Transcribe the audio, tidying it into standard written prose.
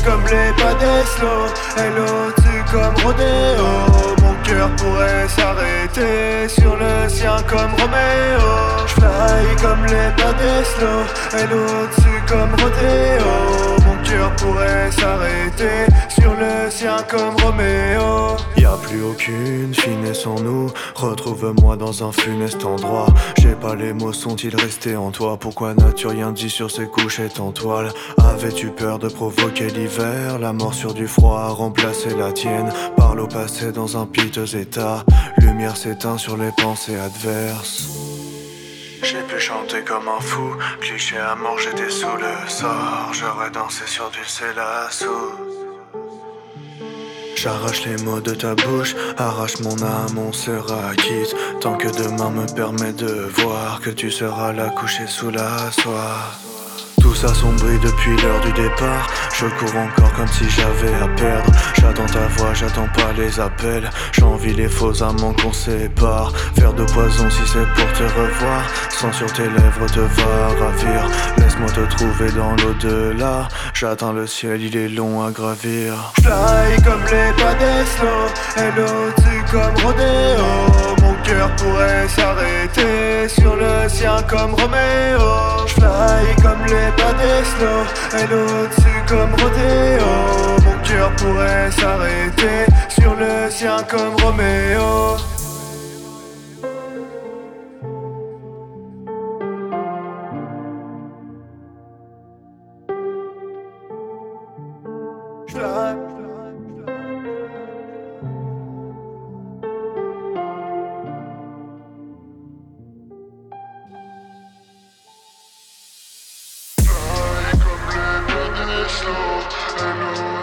comme les pas des slow. Hello, tu comme Rodéo. Mon cœur pourrait s'arrêter sur le sien comme Roméo. J'fly comme les pas des slow. Hello, tu comme Rodéo. Mon cœur pourrait s'arrêter sur le sien comme Roméo. Y'a plus aucune finesse en nous. Retrouve-moi dans un funeste endroit. J'ai pas les mots, sont-ils restés en toi? Pourquoi n'as-tu rien dit sur ces couchettes en toile? Avais-tu peur de provoquer l'hiver? La mort sur du froid a remplacé la tienne. Parle au passé dans un piteux état. Lumière s'éteint sur les pensées adverses. J'ai pu chanter comme un fou, cliché à mort, j'étais sous le sort. J'aurais dansé sur du Célassou. J'arrache les mots de ta bouche, arrache mon âme, on sera quitte. Tant que demain me permet de voir que tu seras là couché sous la soie. Tout s'assombrit depuis l'heure du départ. Je cours encore comme si j'avais à perdre. J'attends ta voix, j'attends pas les appels. J'envie les faux amants qu'on sépare. Faire de poison si c'est pour te revoir. Sang sur tes lèvres te va ravir. Laisse-moi te trouver dans l'au-delà. J'atteins le ciel, il est long à gravir. J'fly comme les pas des slow. Hello, tu comme Rodéo. Mon cœur pourrait s'arrêter sur le sien comme Roméo. J'fly comme les pas des slow. Hello, tu comme Rodéo. Mon cœur pourrait s'arrêter sur le sien comme Roméo. Slow, hello.